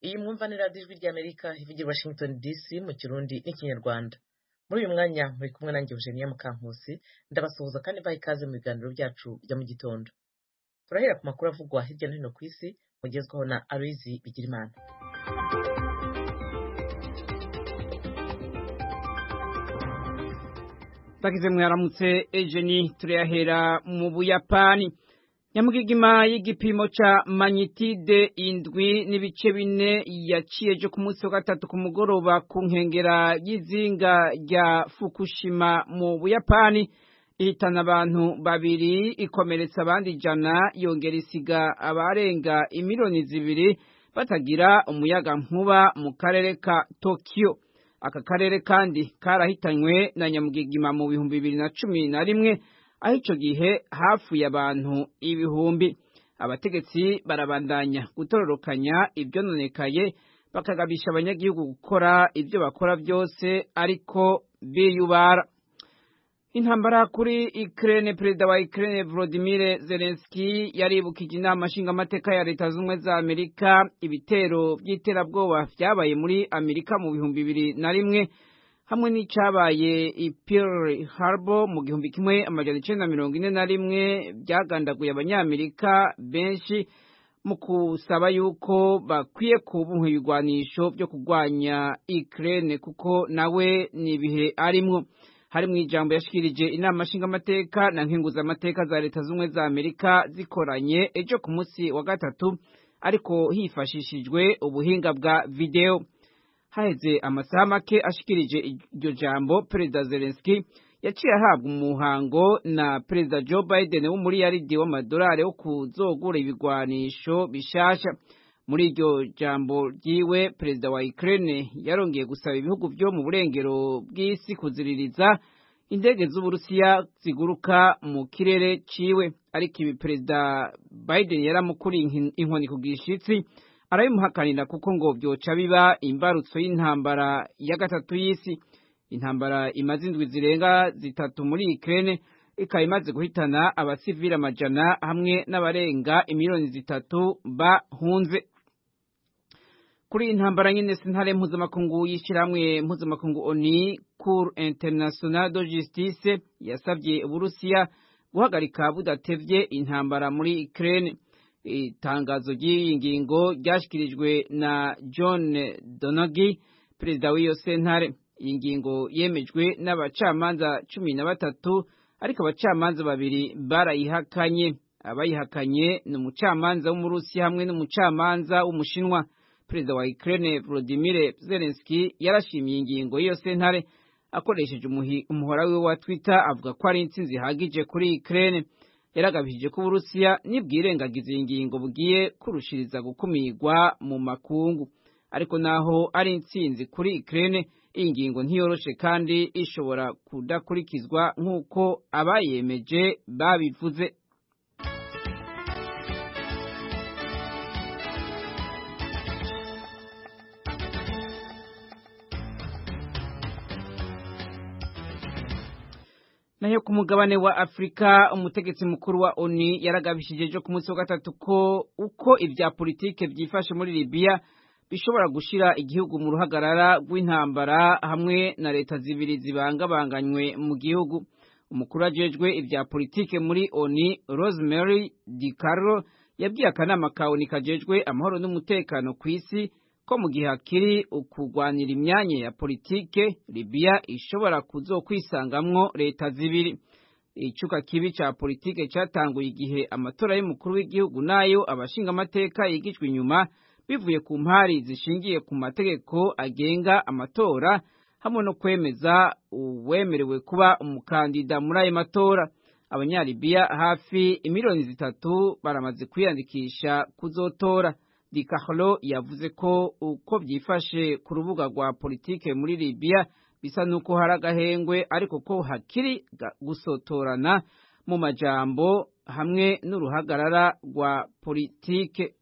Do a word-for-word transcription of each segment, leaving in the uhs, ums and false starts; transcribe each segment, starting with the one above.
Iyi mwumva ni radiyo ijwi ry'Amerika ivugira Washington D C mu Kirundi n'Ikinyarwanda. Muri uyu mwanya muri kumwe nanjye Eugenia Mukankusi, ndabasuhuza kandi baha ikaze mu biganiro byacu bya mu gitondo. Turahera ku makuru avugwa hirya no hino ku isi, mugezwaho na Aloyizi Bigirimana. Bagize mwaramutse Eugenie, turahera mu Buyapani. Nyamugigima y'igipimo ca magnitude indwi n'ibice bine yaciye jo ku munsi wa gatatu ku mugoroba ku nkengera y'izinga rya Fukushima mu Buyapani, ihitana abantu babiri ikomeretsa abandi ijana, yongera isiga abarenga imiliyoni zibiri batagira umuyaga nkuba mu karere ka Tokyo. Aka karere kandi karahitanywe na nyamugigima mu bihumbi bibiri na cumi na rimwe, aho ico gihe hafuye abantu ibihumbi. Abategetsi barabandanya gutororokanya ivyononekaye, bakagabisha abanyagihugu gukora ivyo bakora byose ariko biyubara. Intambara kuri Ukraine, perezida wa Ukraine Volodymyr Zelensky yaribukije inama nshingamateka ya Leta Zunze za Amerika ibitero by'iterabwoba vyabaye muri Amerika mu bihumbi bibiri na rimwe, hamwe n'icabaye i Pearl Harbor mu gihumbi kimwe amajana icenda mirongo ine na rimwe, byagandaguye abanyamerika benshi mu kusaba yuko bakwiye kubuha ibigwanisho byo kurwanya Ukraine kuko nawe nibihe arimwo. Hari mu ijambo yashikirije inama nshingamateka na nkenguzamateka za Leta Zunze za Amerika zikoranye ejo ku munsi wa gatatu, ariko hifashishijwe ubuhinga bwa video. Haheze amasaha make ashikirije iryo jambo, perezida Zelensky yaciye ahabwa umuhango na perezida Joe Biden w'umuriyaridi w'amadolari wo kuzogura ibigwanisho bishasha. Muri iryo jambo ryiwe, perezida wa Ukraine yarongeye gusaba ibihugu byo mu burengero bw'isi kuziririza indege z'Uburusiya ziguruka mu kirere ciwe, ariko ibi perezida Biden yaramukuriye inkoni ku gishitsi, arabimuhakanira kuko ngo byoca biba imbarutso y'intambara ya gatatu y'isi. Intambara imaze indwi zirenga zitatu muri Ukraine, ikaba imaze guhitana abasivili amajana hamwe n'abarenga imiliyoni zitatu bahunze. Kuri intambara nyene, sentare mpuzamakungu y'ishirahamwe mpuzamakungu O N U, Cour Internationale de Justice, yasavye Uburusiya guhagarika budatevye intambara muri Ukraine. Itangazo ry'iyi ngingo ryashikirijwe na John Donaghy, perezida w'iyo sentare. Iyi ngingo yemejwe n'abacamanza cumi na batatu, ariko abacamanza babiri barayihakanye. Abayihakanye ni umucamanza w'Umurusiya hamwe n'umucamanza w'Umushinwa. Perezida wa Ukraine Volodymyr Zelensky yarashimiye ingingo y'iyo sentare akoresheje umuhora wiwe wa Twitter, avuga ko ari intsinzi ihagije kuri Ukraine. Yaragabishije ko Uburusiya nibwirengagiza iyi ngingo bugiye kurushiriza gukumirwa mu makungu. Ariko naho ari intsinzi kuri Ukraine, iyi ngingo ntiyoroshe kandi ishobora kudakurikizwa nk'uko abayemeje babivuze. Nayo ku mugabane wa Afrika, umutegetsi mukuru wa O N U yaragabishije ejo ku munsi wa gatatu ko uko ivya politike vyifashe muri Libya bishobora gushira igihugu mu ruhagarara rw'intambara hamwe na leta zibiri zibangabanganywe mu gihugu. Umukuru ajejwe ivya politike muri O N U, Rosemary DiCarlo, yabwiye akanama ka O N U kajejwe amahoro n'umutekano ku isi ko mu gihe hakiri ukugwanira imyanya ya politike, Libya ishobora kuzokwisangamwo leta zibiri. Icuka kibi ca politike catanguye igihe amatora y'umukuru w'igihugu nayo abashingamateka yigijwe inyuma, bivuye ku mpari zishingiye ku mategeko agenga amatora hamwe no kwemeza uwemerewe kuba umukandida muri ayo matora. Abanyalibiya hafi imiliyoni zitatu baramaze kwiyandikisha kuzotora. DiCarlo yavuze ko uko byifashe ku rubuga rwa politike muri Libya bisa nuko hari agahengwe, ariko ko hakiri gusotorana mu majambo hamwe n'uruhagarara rwa politike.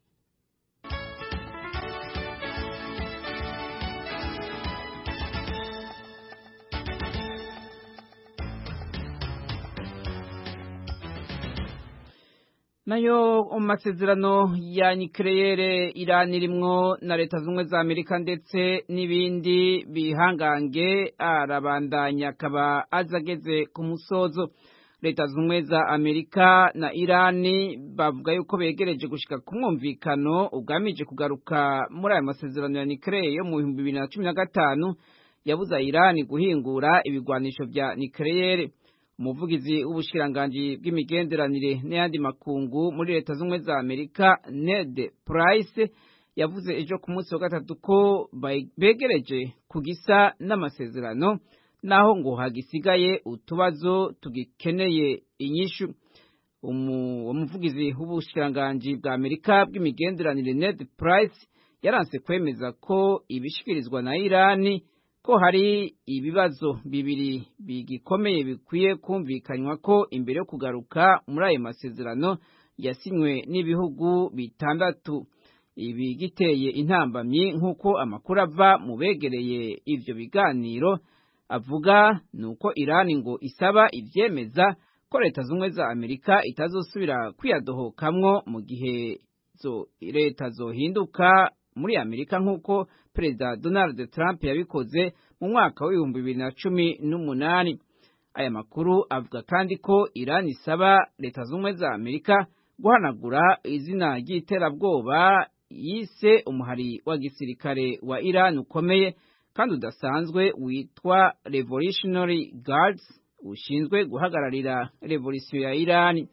nayo mu masezerano ya nucleaire Iran irimwo na leta z'ubumwe za Amerika ndetse n'ibindi bihangange arabandanya akaba azageze ku musozo. Leta z'ubumwe za Amerika na Iran bavuga yuko begereje gushika ku mwumvikano ugamije kugaruka muri aya masezerano ya nucleaire yo mu bihumbi bibiri na cumi na gatanu yabuza Iran guhingura ibigwanisho vya nucleaire. Umuvugizi w'ubushikiranganji bw'imigenderanire n'ayandi makungu muri leta z'ubumwe za Amerika Ned Price yavuze ejo ku munsi wa gatatu ko begereje kugisa n'amasezerano naho ngo hagisigaye utubazo tugikeneye inyishu. Umuvugizi w'ubushikiranganji bwa Amerika bw'imigenderanire Ned Price yaranse kwemeza ko ibishikirizwa na Iran ko hari ibibazo bibiri bigikomeye bikwiye kumvikanywa ko imbere yo kugaruka muri ayo masezerano yasinywe n'ibihugu bitandatu. Ibi giteye intambamyi nk'uko amakuru ava mu begereye ivyo biganiro avuga nuko Iran ngo isaba ivyemeza ko leta z'ubumwe za Amerika itazosubira kwiyadohokamwo mu gihe zo leta zohinduka muri Amerika nk'uko Perezida Donald Trump yabikoze mu mwaka w'ibihumbi bibiri na cumi n'umunani. Aya makuru avuga kandi ko Iran isaba leta z'ubumwe za Amerika guhanagura izina ry'iterabwoba yise umuhari wa gisirikare wa Iran ukomeye kandi udasanzwe witwa Revolutionary Guards ushinzwe guhagararira revolution ya Iran.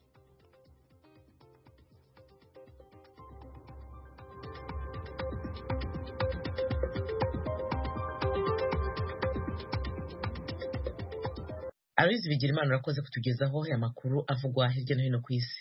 Aloys Bigirimana urakoze kutugezaho aya makuru avugwa hirya no hino ku isi.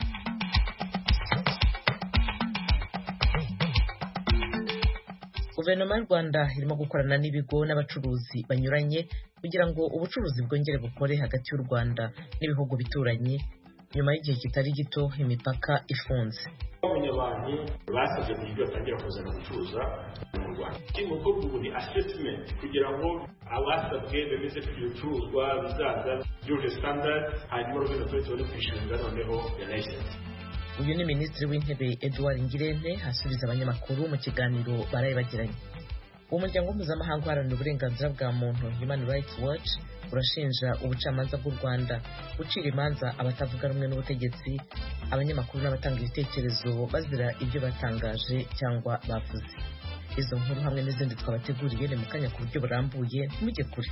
Guverinoma y'u Rwanda irimo gukorana n'ibigo n'abacuruzi banyuranye kugira ngo ubucuruzi bwongere bukore hagati y'u Rwanda n'ibihugu bituranye nyuma y'igihe kitari gito imipaka ifunze. Abanyarwanda basabye ko ibyo batangira kuzana gucuruza mu Rwanda. Kimwe ko ubu ni assessment kugira ngo abasabwe bemeze ko ibicuruzwa bizaza byuje standard hanyuma rubino twese kwishinga noneho ya license. Uyu ni Minisitiri w'Intebe Edouard Ngirente asubiza abanyamakuru mu kiganiro baraye bagiranye. Umuryango mpuzamahanga uharanira uburenganzira bwa muntu Human Rights Watch urashinja ubucamanza bw'u Rwanda gucira imanza abatavuga rumwe n'ubutegetsi, abanyamakuru n'abatanga ibitekerezo bazira ibyo batangaje cyangwa bavuze. Izo nkuru hamwe n'izindi twabateguriye ni mu kanya ku buryo burambuye, mujye kure.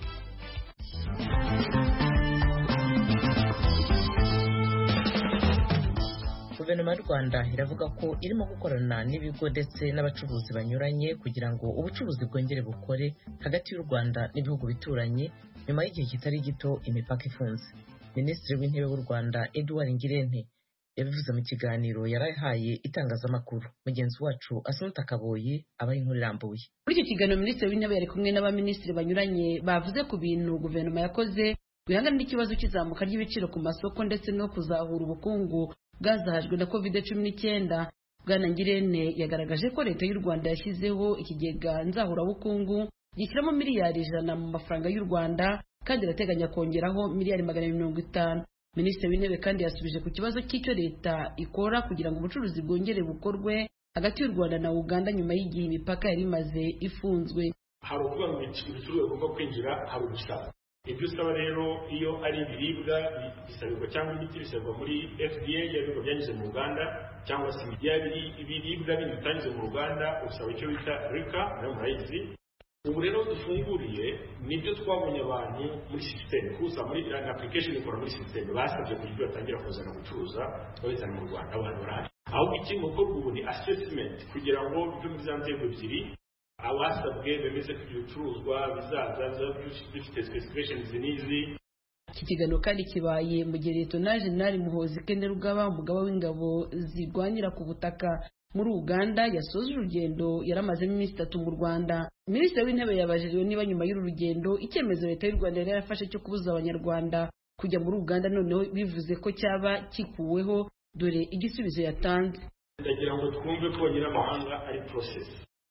Guverinoma y'u Rwanda iravuga ko irimo gukorana n'ibigo ndetse n'abacuruzi banyuranye kugira ngo ubucuruzi bwongere bukore hagati y'u Rwanda n'ibihugu bituranye nyuma y'igihe kitari gito imipaka ifunze. Minisitiri w'Intebe w'u Rwanda Edouard Ngirente yabivuze mu kiganiro yarahaye itangazamakuru. Mugenzi wacu Asumta Kaboyi abaye inkuru irambuye. Muri icyo kiganiro Minisitiri w'Intebe yari kumwe n'abaminisitiri banyuranye bavuze ku bintu guverinoma yakoze guhangana n'ikibazo cy'izamuka ry'ibiciro ku masoko ndetse no kuzahura ubukungu bwazahajwe na covid cumi n'icyenda. Bwana Ngirente yagaragaje ko leta y'u Rwanda yashyizeho ikigega nzahurabukungu gishyiramo miliyari ijana mu mafaranga y'u Rwanda kandi irateganya kongeraho miliyari magana mirongo itanu. Minisitiri w'Intebe kandi yasubije ku kibazo cy'icyo leta ikora kugira ngo ubucuruzi bwongere bukorwe hagati y'u Rwanda na Uganda nyuma y'igihe imipaka yari imaze ifunzwe. Hari ukuvuga ngo ibicuruzwa bigomba kwinjira, hari ugusaba. Ibyo usaba rero iyo ari ibiribwa bisabirwa cyangwa imiti bisabirwa muri F D A yabiko byanyuze mu Uganda, cyangwa se ibiribwa bindi bitanyuze mu Uganda usaba icyo bita RICA na murayizi. Ubu rero dufunguriye nibyo twabonye abantu muri system kuza muri application ikora muri system basabye ko ibyo batangira kuzana gucuruza babizana mu Rwanda abantu barahari. Ahubwo ikindi uko ubu ni assessment kugira ngo ibyo bizanzego ebyiri abasabwe bemeze ko ibicuruzwa bizaza bifite specifications n'izi. Iki kiganiro kandi kibaye mu gihe Leta Jenerali Muhoozi Kene Rugaba umugaba w'ingabo zirwanira ku butaka muri Uganda yasoje urugendo yaramazemo iminsi itatu mu Rwanda. Minisitiri w'Intebe yabajijwe niba nyuma y'uru rugendo icyemezo Leta y'u Rwanda yari yarafashe cyo kubuza Abanyarwanda kujya muri Uganda noneho bivuze ko cyaba kikuweho, dore igisubizo yatanze. Ndagira ngo twumve ko nyira amahanga ari process.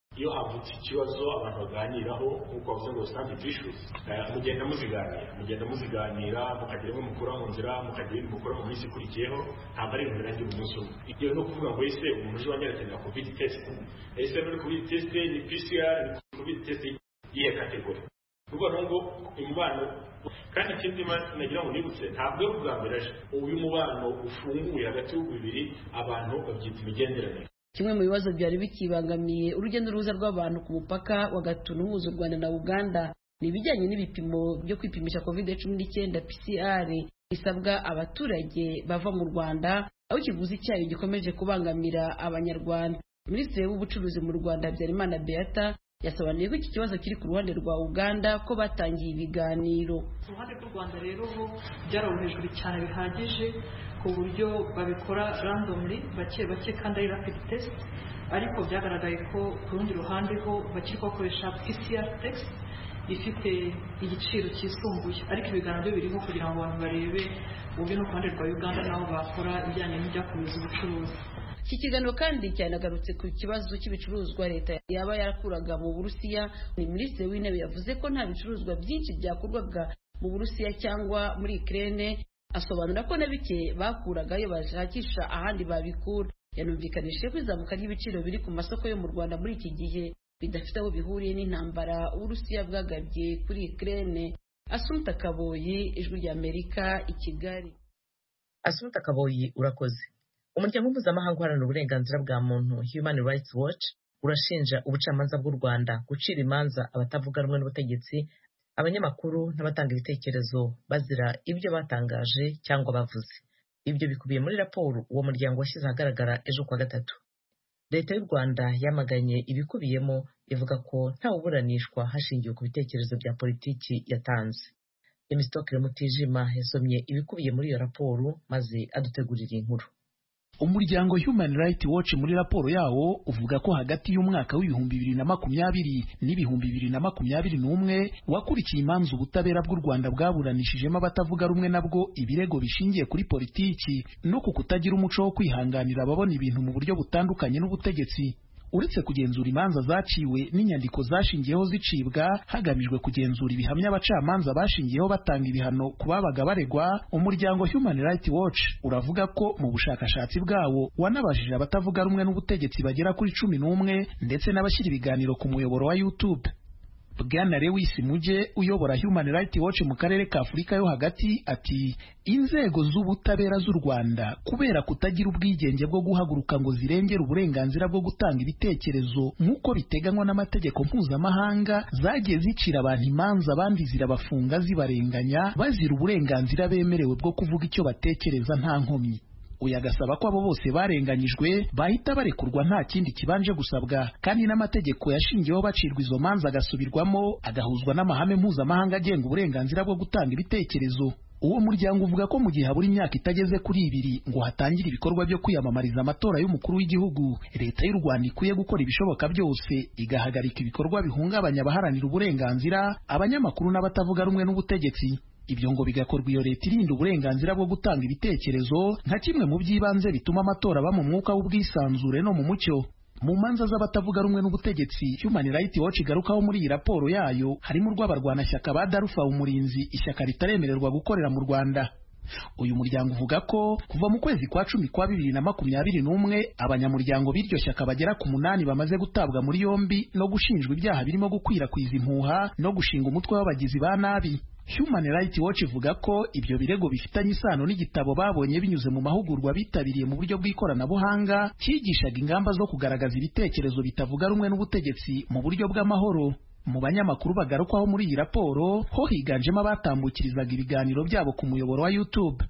iyo havutse ikibazo abantu baganiraho nk'uko bavuze ngo standard issues mugenda muziganira mugenda muziganira mukagira imwe mukura mu nzira mukagira imwe mukura mu minsi ikurikiyeho ntabwo ari ibintu birangira umunsi umwe iyo no kuvuga ngo ese umuntu uje wanyarekenera covid test ese muri covid test ni P C R ni covid test y'iyo kategori ubwo ngo umubano kandi ikindi nagira ngo nibutse ntabwo ari ubwa mbere aje uyu mubano ufunguye hagati y'ibihugu bibiri abantu babyita imigenderanire. Kimwe mu bibazo byari bikibangamiye urugendo n'uruza rw'abantu ku mupaka wa Gatuna uhuza u Rwanda na Uganda ni ibijyanye n'ibipimo byo kwipimisha covid cumi n'icyenda P C R bisabwa abaturage bava mu Rwanda, aho ikiguzi cyayo gikomeje kubangamira abanyarwanda. Minisitiri w'ubucuruzi mu Rwanda Habyarimana Beata yasobanuye ko iki kibazo kiri ku ruhande rwa Uganda ko batangiye ibiganiro. Ku ruhande rw'u Rwanda rero ho byarorohejwe cyane bihagije ku buryo babikora randomly bake bake kandi ari rapid test, ariko byagaragaye ko ku rundi ruhande ho bakiri bakoresha P C R test ifite igiciro cyisumbuye, ariko ibiganiro byo biriho kugira ngo abantu barebe uburyo no ku ruhande rwa Uganda nabo bakora ibijyanye n'ibyakomeza ubucuruzi. Iki kiganiro kandi cyanagarutse ku kibazo cy'ibicuruzwa leta yaba yarakuraga mu Burusiya. Minisitiri w'Intebe yavuze ko nta bicuruzwa byinshi byakurwaga mu Burusiya cyangwa muri Ukraine, asobanura ko na bike bakuragayo bashakisha ahandi babikura. Yanumvikanishije ko izamuka ry'ibiciro biri ku masoko yo mu Rwanda muri iki gihe bidafite aho bihuriye n'intambara Uburusiya bwagabye kuri Ukraine. Asumta Kaboyi, Ijwi ry'Amerika, i Kigali. Asumta Kaboyi, urakoze. Umuryango mpuzamahanga uharanira uburenganzira bwa muntu Human Rights Watch urashinja ubucamanza bw'u Rwanda gucira imanza abatavuga rumwe n'ubutegetsi, abanyamakuru n'abatanga ibitekerezo bazira ibyo batangaje cyangwa bavuze. Ibyo bikubiye muri raporo uwo muryango washyize ahagaragara ejo kuwa gatatu. Leta y'u Rwanda yamaganye ibikubiyemo ivuga ko nta uburanishwa hashingiwe ku bitekerezo bya politiki yatanze. Emistokere Mutijima yasomye ibikubiye muri iyo raporo maze adutegurira inkuru. Umuryango Human Rights Watch muri raporo yawo uvuga ko hagati y'umwaka w'ibihumbi bibiri na makumyabiri n'ibihumbi bibiri na makumyabiri n'umwe wakurikiye imanza ubutabera bw'u Rwanda bwaburanishijemo abatavuga rumwe nabwo ibirego bishingiye kuri politiki no ku kutagira umuco wo kwihanganira ababona ibintu mu buryo butandukanye n'ubutegetsi. Uretse kugenzura imanza zaciwe n'inyandiko zashingiyeho zicibwa hagamijwe kugenzura ibihamya abacamanza bashingiyeho batanga ibihano ku babaga baregwa, umuryango Human Rights Watch uravuga ko mu bushakashatsi bwawo wanabajije abatavuga rumwe n'ubutegetsi bagera kuri cumi n'umwe ndetse n'abashyira ibiganiro ku muyoboro wa YouTube. Bwana Lewis Muje uyobora Human Rights Watch mu karere ka Afurika yo hagati ati inzego z'ubutabera z'u Rwanda kubera kutagira ubwigenge bwo guhaguruka ngo zirengere uburenganzira bwo gutanga ibitekerezo nk'uko biteganywa n'amategeko mpuzamahanga, zagiye zicira abantu imanza abandi zirabafunga zibarenganya bazira uburenganzira bemerewe bwo kuvuga icyo batekereza nta nkomyi. Uyu agasaba ko abo bose barenganyijwe bahita barekurwa nta kindi kibanje gusabwa, kandi n'amategeko yashingiyeho bacirwa izo manza agasubirwamo agahuzwa n'amahame mpuzamahanga agenga uburenganzira bwo gutanga ibitekerezo. Uwo muryango uvuga ko mu gihe habura imyaka itageze kuri ibiri ngo hatangire ibikorwa byo kwiyamamariza amatora y'umukuru w'igihugu, leta y'u Rwanda ikwiye gukora ibishoboka byose igahagarika ibikorwa bihungabanya abaharanira uburenganzira, abanyamakuru n'abatavuga rumwe n'ubutegetsi. Ibyo ngo bigakorwa iyo leta irinda uburenganzira bwo gutanga ibitekerezo nka kimwe mu by'ibanze bituma amatora aba mu mwuka w'ubwisanzure no mu mucyo. Mu manza z'abatavuga rumwe n'ubutegetsi Human Rights Watch igarukaho muri iyi raporo yayo harimo urw'abarwanashyaka ba Darufa Umurinzi, ishyaka ritaremererwa gukorera mu Rwanda. Uyu muryango uvuga ko kuva mu kwezi kwa cumi kwa bibiri na makumyabiri n'umwe abanyamuryango b'iryo shyaka bagera ku munani bamaze gutabwa muri yombi no gushinjwa ibyaha birimo gukwirakwiza impuha no gushinga umutwe w'abagizi ba nabi. Human Rights Watch ivuga ko ibyo birego bifitanye isano n'igitabo babonye binyuze mu mahugurwa bitabiriye mu buryo bw'ikoranabuhanga cyigishaga ingamba zo kugaragaza ibitekerezo bitavuga rumwe n'ubutegetsi mu buryo bw'amahoro. Mu banyamakuru bagarukwaho muri iyi raporo ho higanjemo abatambukirizaga ibiganiro byabo ku muyoboro wa YouTube.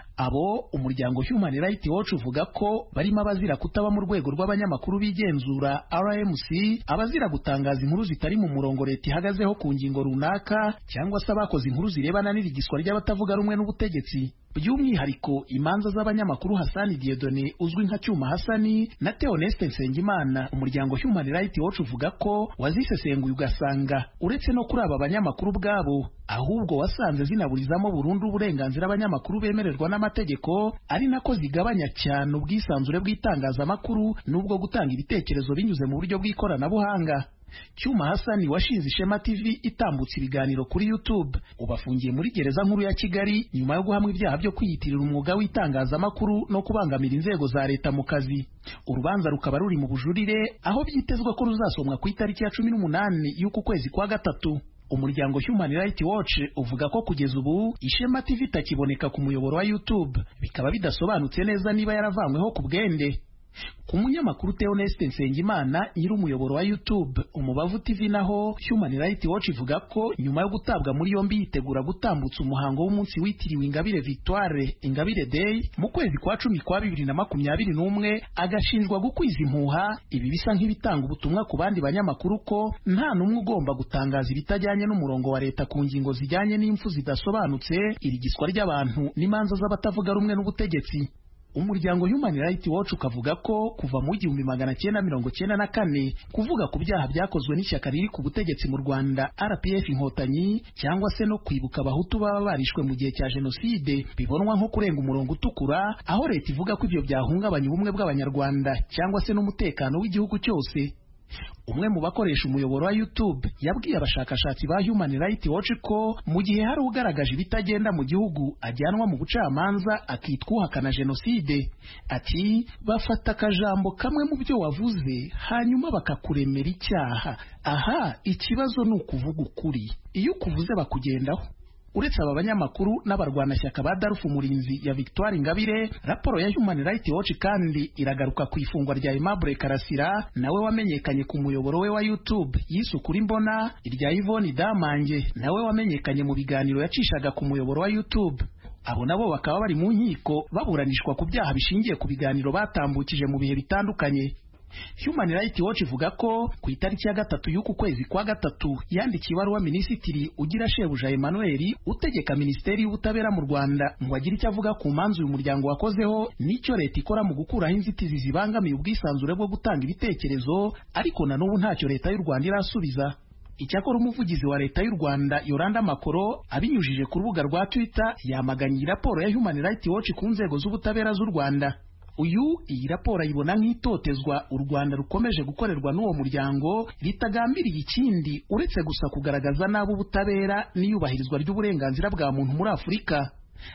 Abo umuryango Human Rights Watch uvuga ko barimo abazira kutaba mu rwego rw'abanyamakuru bigenzura R M C, abazira gutangaza inkuru zitari mu murongo leta ihagazeho ku ngingo runaka, cyangwa se abakoze inkuru zirebana n'irigiswa ry'abatavuga rumwe n'ubutegetsi. by'umwihariko imanza z'abanyamakuru Hasani Dieudonné uzwi nka Cyuma Hasani na Theoneste Nsengimana. Umuryango Human Rights Watch uvuga ko wazisesenguye ugasanga uretse no kuri aba banyamakuru bwabo, ahubwo wasanze zinaburizamo burundu uburenganzira abanyamakuru bemererwa n'amategeko, ari nako zigabanya cyane ubwisanzure bw'itangazamakuru n'ubwo gutanga ibitekerezo binyuze mu buryo bw'ikoranabuhanga. Cyuma Hasani washinze Ishema T V itambutse ibiganiro kuri YouTube, ubafungiye muri gereza nkuru ya Kigali nyuma yo guhamwa ibyaha byo kwiyitirira umwuga w'itangazamakuru no kubangamira inzego za leta mu kazi. Urubanza rukaba ruri mu bujurire, aho byitezwe ko ruzasomwa ku itariki ya cumi n'umunani y'uku kwezi kwa gatatu. Umuryango Human Rights Watch uvuga ko kugeza ubu Ishema T V itakiboneka ku muyoboro wa YouTube, bikaba bidasobanutse neza niba yaravanyweho ku bwende. Ku munyamakuru Theoneste Nsengimana nyiri umuyoboro wa YouTube Umubavu T V naho Human Rights Watch ivuga ko nyuma yo gutabwa muri yombi yitegura gutambutsa umuhango w'umunsi witiriwe Ingabire Victoire Ingabire Day mu kwezi kwa cumi kwa bibiri na makumyabiri n'umwe, agashinjwa gukwiza impuha. Ibi bisa nk'ibitanga ubutumwa ku bandi banyamakuru ko nta n'umwe ugomba gutangaza ibitajyanye n'umurongo wa leta ku ngingo zijyanye n'impfu zidasobanutse, irigiswa ry'abantu n'imanza z'abatavuga rumwe n'ubutegetsi. Umuryango Human Rights Watch ukavuga ko kuva mu igihumbi magana cyenda mirongo cyenda na kane kuvuga ku byaha byakozwe n'ishyaka riri ku butegetsi mu Rwanda R P F Inkotanyi cyangwa se no kwibuka abahutu baba barishwe mu gihe cya jenoside bibonwa nko kurenga umurongo utukura, aho leta ivuga ko ibyo byahungabanya ubumwe bw'abanyarwanda cyangwa se n'umutekano w'igihugu cyose. Umwe mu bakoresha umuyoboro wa YouTube yabwiye abashakashatsi ba Human Rights Watch ko mu gihe hari ugaragaje ibitagenda mu gihugu ajyanwa mu bucamanza akitwa uhakana jenoside. Ati bafata akajambo kamwe mu byo wavuze hanyuma bakakuremera icyaha. Aha ikibazo ni ukuvuga ukuri, iyo ukuvuze bakugendaho. Uretse aba banyamakuru n'abarwanashyaka ba Darufu Murinzi ya Victoire Ingabire, raporo ya Human Rights Watch kandi iragaruka ku ifungwa rya Aimable Karasira nawe wamenyekanye ku muyoboro we wa YouTube yisukura imbona, irya Yvonne Damange nawe wamenyekanye mu biganiro yacishaga ku muyoboro wa YouTube. Abo nabo bakaba bari mu nkiko baburanishwa ku byaha bishingiye ku biganiro batambukije mu bihe bitandukanye. Human Rights Watch ivuga ko ku itariki ya gatatu y'uku kwezi kwa gatatu yandikiye ibaruwa Minisitiri Ugira Shebuja Emmanuel utegeka Minisiteri y'Ubutabera mu Rwanda ngo agire icyo avuga ku manzu uyu muryango wakozeho n'icyo leta ikora mu gukuraho inzitizi zibangamiye ubwisanzure bwo gutanga ibitekerezo, ariko na n'ubu ntacyo leta y'u Rwanda irasubiza. Icyakora umuvugizi wa leta y'u Rwanda Yolanda Makoro abinyujije ku rubuga rwa Twitter yamaganye raporo ya Human Rights Watch ku nzego z'ubutabera z'u Rwanda. Uyu iyi raporo ayibona nk'itotezwa u Rwanda rukomeje gukorerwa n'uwo muryango ritagambiriye ikindi uretse gusa kugaragaza nabi ubutabera n'iyubahirizwa ry'uburenganzira bwa muntu muri Afurika.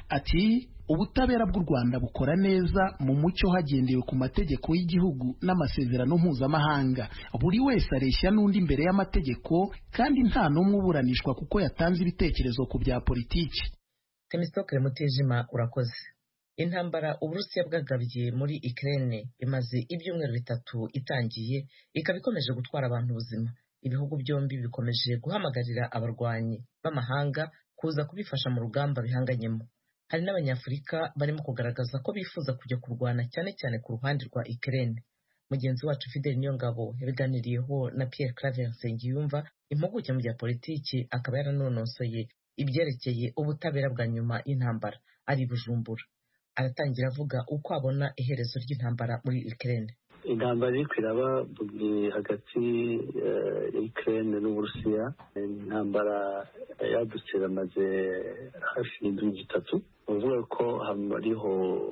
Ati ubutabera bw'u Rwanda bukora neza mu mucyo hagendewe ku mategeko y'igihugu n'amasezerano mpuzamahanga. Buri wese areshya n'undi imbere y'amategeko kandi nta n'umwe uburanishwa kuko yatanze ibitekerezo ku bya politiki. Temistokle Mutijima urakoze. Intambara Uburusiya bwagabye muri Ukraine imaze ibyumweru bitatu itangiye, ikaba ikomeje gutwara abantu ubuzima. Ibihugu byombi bikomeje guhamagarira abarwanyi b'amahanga kuza kubifasha mu rugamba bihanganyemo. Hari n'abanyafurika barimo kugaragaza ko bifuza kujya kurwana cyane cyane ku ruhande rwa Ukraine. Mugenzi wacu Fidel Niyongabo yabiganiriyeho na Pierre Claver Nsengiyumva, impuguke mu bya politiki, akaba yaranonosoye ibyerekeye ubutabera bwa nyuma y'intambara ari Bujumbura. Aratangira avuga uko abona iherezo ry'intambara muri Ukraine. Intambara iri kwiraba hagati ya Ukraine n'Uburusiya, intambara yadutse amaze hafi y'indwi zitatu. Uvuga ko hariho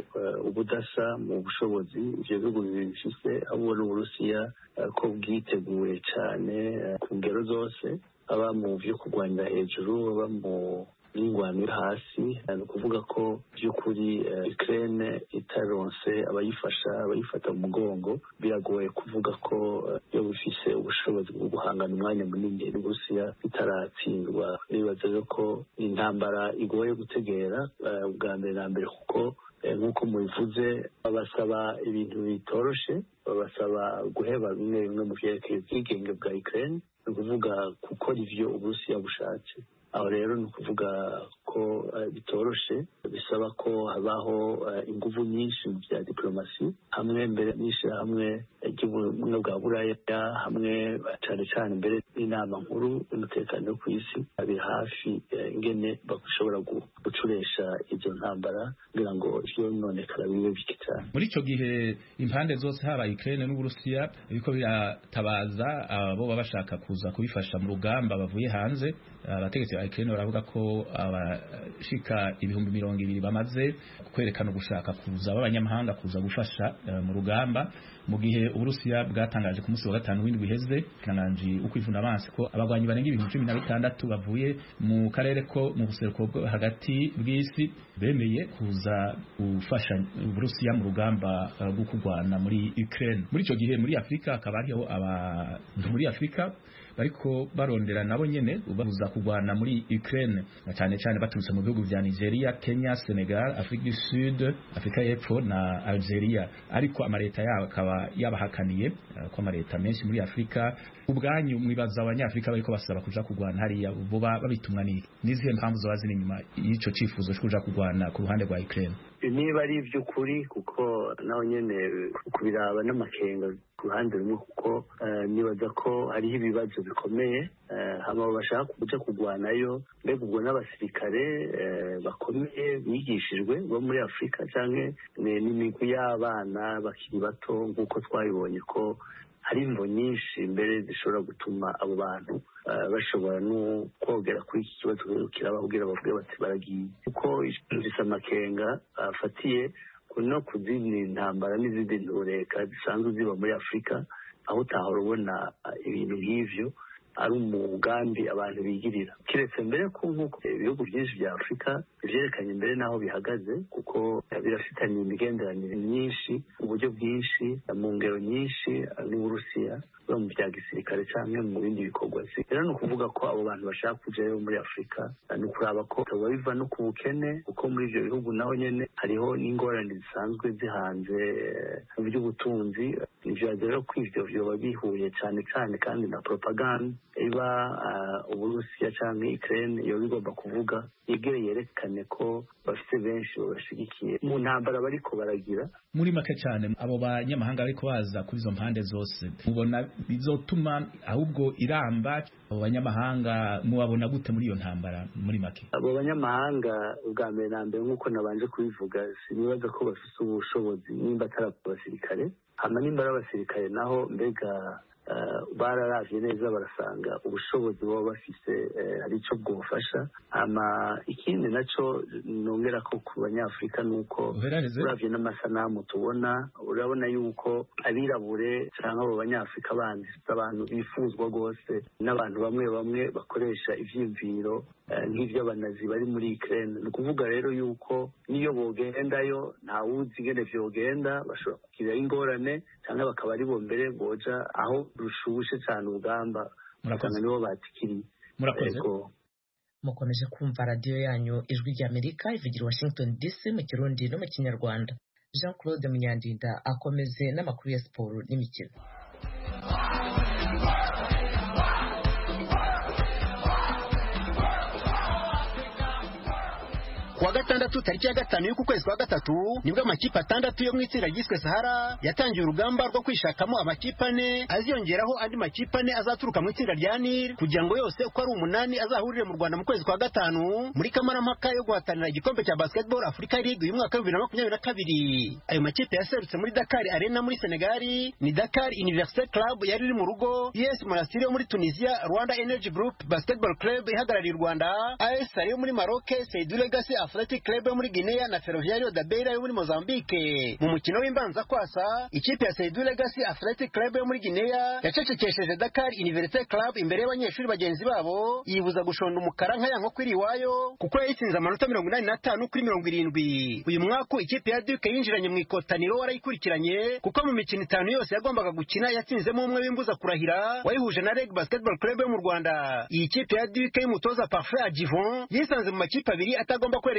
ubudasa mu bushobozi ivyo bihugu bifise, abo n'Uburusiya ko bwiteguye cyane ku ngero zose, aba mu vyo kurwanira hejuru, aba mu n'ingwano iri hasi. Ni ukuvuga ko by'ukuri Ukraine itaronse abayifasha abayifata mu mugongo, biragoye kuvuga ko iyo bifise ubushobozi bwo guhangana umwanya munini n'Uburusiya bitaratsindwa. Nibaza ko intambara igoye gutegera ubwa mbere na mbere, kuko nk'uko mubivuze babasaba ibintu bitoroshe, babasaba guheba bimwe bimwe mu vyerekeye ubwigenge bwa Ukraine, ni ukuvuga gukora ivyo Uburusiya bushatse. Aho rero ni ukuvuga ko bitoroshe bisaba ko habaho ingufu nyinshi mu bya diplomasi hamwe mbere n'ishyirahamwe ry'ubumwe bwa buraya hamwe cyane cyane mbere n'inama nkuru y'umutekano wo ku isi biri hafi ingene bashobora gucuresha izo ntambara kugira ngo ivyononekara bibe bike cyane. Muri ico gihe impande zose haba Ukraine n'Uburusiya biriko biratabaza abo baba bashaka kuza kubifasha mu rugamba bavuye hanze. Abategetsi ba Ukraine baravuga ko abashika ibihumbi mirongo ibiri bamaze kwerekana gushaka kuza b'abanyamahanga kuza gufasha uh, mu rugamba mu gihe Uburusiya bwatangaje ku munsi wa gatanu w'indwi heze kananji ukwivuna abansi ko abagwanyi barenga ibihumbi cumi na bitandatu bavuye mu karere ko mu buseruko bwo hagati bw'isi bemeye kuza gufasha Uburusiya mu rugamba uh, bwo kurwana muri Ukraine. Muri ico gihe muri Afrika akaba ariho abantu muri Afrika bariko barondera nabo nyene babuza kugwana muri Ukraine cyane cyane baturutse mu bihugu vya Nigeria, Kenya, Senegal, Afrique du Sud, Afrika y'Epfo na Algeria, ariko amareta yabo akaba yabahakaniye ko amareta menshi muri Afrika ubwanyu mwibaza abanyafrika bariko basaba kuja kugwana hariya boba babitumwa ni nizihe mpamvu zo bazina inyuma y'ico cifuzo cyo kuja kugwana ku ruhande rwa Ukraine? Niba ari ivy'ukuri kuko naho nyene kubiraba n'amakenga ku ruhande rumwe kuko uh, nibaza ko hariho ibibazo bikomeye uh, hama bashaka kuja kugwanayo mbega ubwo n'abasirikare uh, bakomeye bigishijwe bo muri Afrika canke n'imigwi y'abana bakiri bato nk'uko twabibonye ko hari imvo nyinshi mbere zishobora gutuma abo bantu uh, bashobora no kogera kuri iki kibazo kirababwira bavuga bati baragiye kuko ifise amakenga afatiye uh, no kuzindi ntambara n'izindi ntureka zisanzwe ziba muri Afrika aho utahora ubona uh, ibintu nk'ivyo ari umugambi abantu bigirira kiretse mbere ko nk'uko ibihugu byinshi bya Afrika byerekanye mbere naho bihagaze kuko birafitanye imigenderanire myinshi uburyo bwinshi mu ngero nyinshi n'Uburusiya mu bya gisirikare cyangwa mu bindi bikorwa. Rero ni ukuvuga ko abo bantu bashaka kujayo muri Afrika ni ukuraba ko biva no ku bukene kuko muri ibyo bihugu naho nyene hariho n'ingorane zisanzwe zihanze mu by'ubutunzi. Ivyo rero ko ivyo vyoba bihuye cyane cyane kandi na propaganda iba uh, Uburusiya cyangwa Ukraine iyo bigomba kuvuga igere yerekane ko bafite benshi babashigikiye mu ntambara bariko baragira. Muri make cyane abo banyamahanga bariko baza kuri izo mpande zose mubona bizotuma ahubwo iramba abo banyamahanga mubabona gute muri iyo ntambara muri make? Abo banyamahanga ubwa mbere na mbere nk'uko nabanje kubivuga sinibaza ko bafite ubushobozi nimba atari abasirikare hama nimba ari abasirikare naho mbega Uh, bararavye neza barasanga ubushobozi baba bafise uh, ari cyo bwofasha. Ama ikindi naco nongera ko ku banyafrika nuko uravye n'amasanamu tubona urabona yuko abirabure cyangwa abo banyafrika bandi abantu bifuzwa gose n'abantu bamwe bamwe bakoresha ivyimviro uh, nk'ivyo abanazi bari muri Ukraine. Ni kuvuga rero yuko niyo bogendayo nta wuzi ingene vyogenda bashobora kugira ingorane cyangwa bakaba ari bo mbere boja aho rushushe cyane urugamba usanga nibo batikiriye. Murakoze. Mukomeje kumva radiyo yanyu ijwi ry'Amerika ivugira Washington D C mu Kirundi no mu Kinyarwanda. Jean Claude Munyandinda akomeze n'amakuru ya siporo n'imikino. Kuwa gatandatu tariki ya gatanu y'uku kwezi kwa gatatu nibwo amakipe atandatu yo mu itsinda ryiswe Sahara yatangiye urugamba rwo kwishakamo amakipe ane aziyongeraho andi makipe ane azaturuka mu itsinda rya Nil kugira ngo yose uko ari umunani azahurire mu Rwanda mu kwezi kwa gatanu muri kamarampaka yo guhatanira igikombe cya Basketball Africa League uyu mwaka wa bibiri na makumyabiri na kabiri. Ayo makipe yaserutse muri Dakar Arena muri Senegal ni Dakar Université Club yari iri mu rugo, U S Monastir yo muri Tunisia, Rwanda Energy Group Basketball Club ihagarariye u Rwanda, A S yo muri Maroc, Seydou Legacy Athletic Club yo muri Guinea na Ferroviario da Beira yo muri Mozambique. Mu mukino w'imbanza kwasa ikipe ya Seydou Legacy Athletic Club yo muri Guinea yacecekesheje Dakar Université Club imbere y'abanyeshuri bagenzi babo yibuza gushonda umukara nka yanko kwiri wayo kuko yayitsinze amanota mirongo inani na atanu kuri mirongo irindwi. Uyu mwaka ikipe ya Duke yinjiranye mu ikotaniro warayikurikiranye kuko mu mikino itanu yose yagombaga gukina yatsinzemo umwe w'imbuza kurahira wayihuje na Reg Basketball Club yo mu Rwanda. Iyi kipe ya Duke y'umutoza Parfait Adjivon yisanze mu makipe abiri atagomba kwere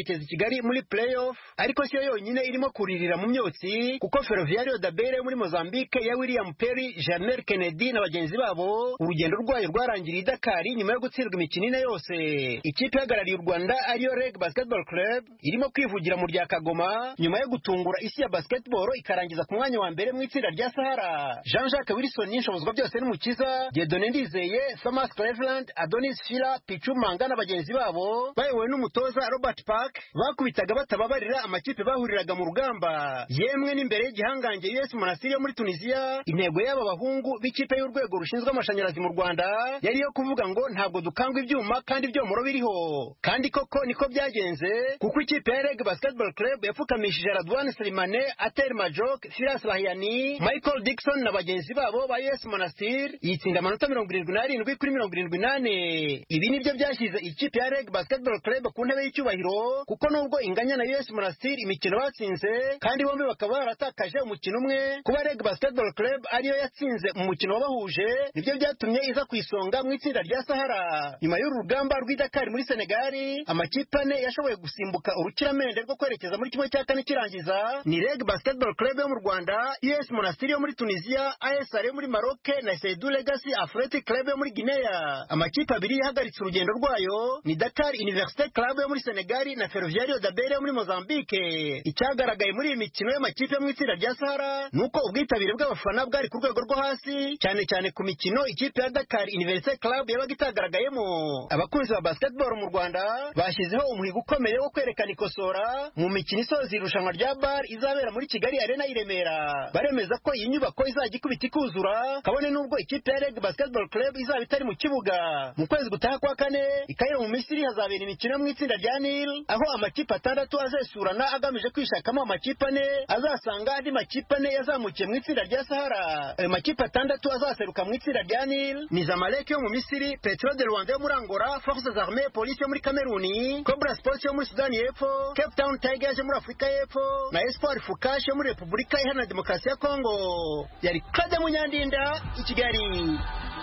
kwerekeza i Kigali muri playoff ariko siyo yonyine irimo kuririra mu myotsi kuko Ferroviario da Beira muri Mozambique ya William Perry, Jamel Kennedy na bagenzi babo urugendo rwayo rwarangiriye i Dakar nyuma yo gutsindwa imikino ine yose. Ikipe ihagarariye u Rwanda ariyo Reg Basketball Club irimo kwivugira mu rya Kagoma nyuma yo gutungura isi ya basketball ikarangiza ku mwanya wa mbere mu itsinda rya Sahara. Jean-Jacques Wilson n'inshobozwa byose n'umukiza, Dieudonné Ndizeye, Thomas Cleveland, Adonis Fila, Pichu Manga na bagenzi babo bayobowe n'umutoza Robert Park bakubitaga batababarira amakipe bahuriraga mu rugamba. Yemwe n'imbere y'igihangange U S Monastir yo muri Tunisia, intego y'aba bahungu b'ikipe y'urwego rushinzwe amashanyarazi mu Rwanda yari yo kuvuga ngo ntabwo dukangwa ibyuma kandi ibyomoro biriho. Kandi koko niko byagenze kuko ikipe ya Reg Basketball Club yapfukamishije Radwan Slimane, Atel Majok, Firas Lahiani, Michael Dixon na bagenzi babo ba U S Monastir yitsinda amanota mirongo irindwi n'arindwi kuri mirongo irindwi n'ane. Ibi nibyo byashyize ikipe ya Reg Basketball Club ku ntebe y'icyubahiro kuko nubwo inganya na U S Monastir imikino batsinze kandi bombi bakaba baratakaje umukino umwe, kuba Reg Basketball Club ariyo yatsinze mu mukino wabahuje nibyo byatumye iza ku isonga mu itsinda rya Sahara. Nyuma y'uru rugamba rw'i Dakar muri Senegal, amakipe ane yashoboye gusimbuka urukiramende rwo kwerekeza muri kimwe cya kane kirangiza ni Reg Basketball Club yo mu Rwanda, U S Monastir yo muri Tunisia, A S R yo muri Maroc na Seydou Legacy Athletic Club yo muri Guinea. Amakipe abiri yahagaritse urugendo rwayo ni Dakar Université Club yo muri Senegal na Ferroviario da Beira yo muri Mozambique. Icyagaragaye muri iyi mikino y'amakipe yo mu itsinda rya Sahara nuko ubwitabire bw'abafana bwari ku rwego rwo hasi, cyane cyane ku mikino ikipe ya Dakar Université Club yabaga itagaragayemo. Abakunzi ba basketball mu Rwanda bashyizeho umuhigo ukomeye wo kwerekana ikosora mu mikino isoza irushanwa rya bar izabera muri Kigali Arena i Remera. Baremeza ko iyi nyubako izajya ikubita ikuzura kabone nubwo ikipe ya Reg Basketball Club izaba itari mu kibuga. Mu kwezi gutaha kwa kane i Cairo mu Misiri hazabera imikino mu itsinda rya Nil aho amakipe atandatu azesurana agamije kwishakamo amakipe ane azasanga andi makipe ane yazamukiye mu itsinda rya Sahara. Ayo makipe atandatu azaseruka mu itsinda rya Nil ni Zamalek yo mu Misiri, Petro de Rwanda yo muri Angola, Forces Armées Police yo muri Kameruni, Cobra Sports yo muri Sudani y'Epfo, Cape Town Tigers yo muri Afurika y'Epfo na Espoir Fukash yo muri Repubulika Iharanira Demokarasi ya Kongo. Yari Claude Munyandinda i Kigali.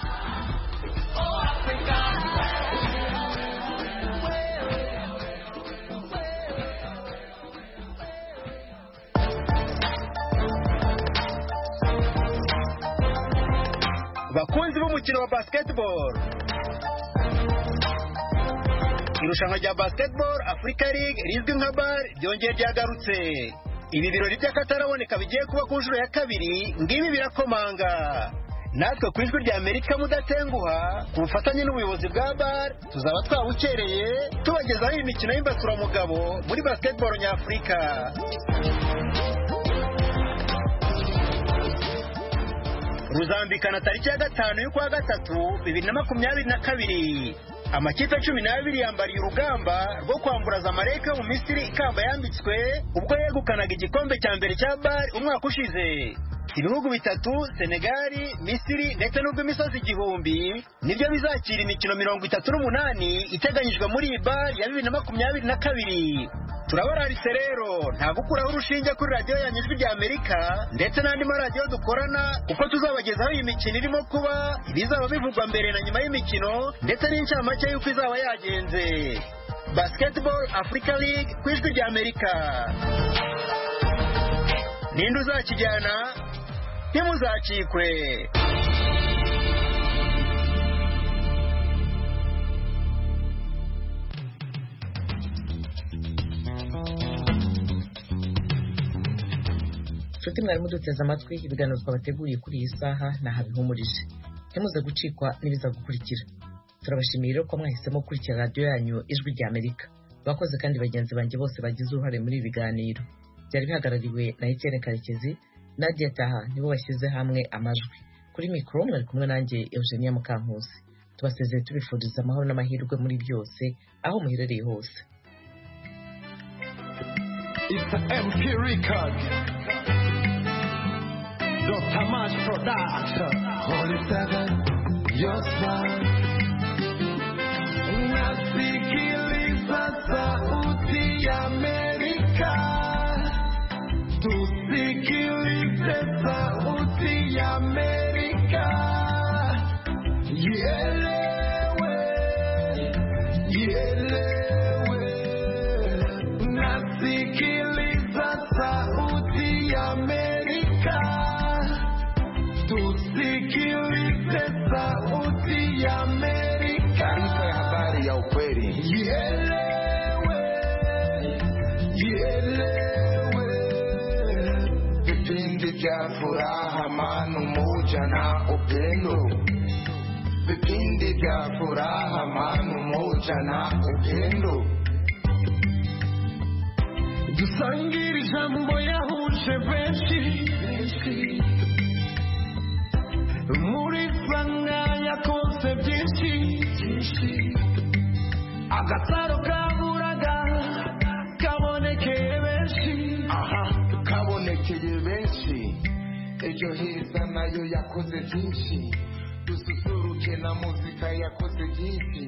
Bakunzi b'umukino wa basketball, irushanwa rya Basketball Africa League rizwi nka bar ryongeye ryagarutse. Ibi birori by'akataraboneka bigiye kuba ku nshuro ya kabiri, ngibi birakomanga. Natwe ku ijwi rya Amerika mudatenguha ku bufatanye n'ubuyobozi bwa bar tuzaba twabukereye tubagezaho imikino y'imbaturamugabo muri basketball nyafurika. Ruzambikana tariki ya gatanu y'ukwa gatatu bibiri na makumyabiri na kabiri. Amakipe cumi n'abiri yambariye urugamba rwo kwambura Zamalek yo mu Misiri ikamba yambitswe ubwo yegukanaga igikombe cya mbere cya bar umwaka ushize. Ibihugu bitatu, Senegal, Misiri ndetse n'ubw'imisozi igihumbi nibyo bizakira imikino mirongo itatu n'umunani iteganyijwe muri iyi bar ya bibiri na makumyabiri na kabiri. Turabararitse rero nta gukuraho urushinge kuri radiyo yanyu Ijwi rya Amerika ndetse n'andi maradiyo dukorana kuko tuzabagezaho iyi mikino irimo kuba, ibizaba bivugwa mbere na nyuma y'imikino ndetse n'incamake y'uko izaba yagenze. Basketball Africa League ku Ijwi rya Amerika. Ninde uzakijyana? Ntimuzacikwe. Nshuti mwari muduteze amatwi, ibiganiro twabateguriye kuri iyi saha naha bihumurije. Ntimuze gucikwa n'ibiza gukurikira. Turabashimiye rero ko mwahisemo gukurikira radiyo yanyu Ijwi rya Amerika. Bakoze kandi bagenzi banjye bose bagize uruhare muri ibi biganiro. Byari bihagarariwe na Etienne Karekezi, Nadia Taha nibo bashyize hamwe amajwi. Kuri mikoro mwari kumwe nanjye Eugenia Mukankusi. Tubasezeye tubifuriza amahoro n'amahirwe muri byose aho muherereye hose. It's the M P record. Doctor Mash Production. Holy Seven, your smile. Unasikiliza sauti ya Amerika. Tusikilize sauti ya Amerika. Ielewe, ielewe. amani, umoja na upendo, vipindi vya furaha, amani, umoja na upendo. Dusangire ijambo yahuje benshi, muri sanga yakoze byinshi, agataro kaburaga kabonekeye benshi, aha kabonekeye benshi. Ejo heza nayo yakoze byinshi, dususuruke na muzika yakoze byinshi.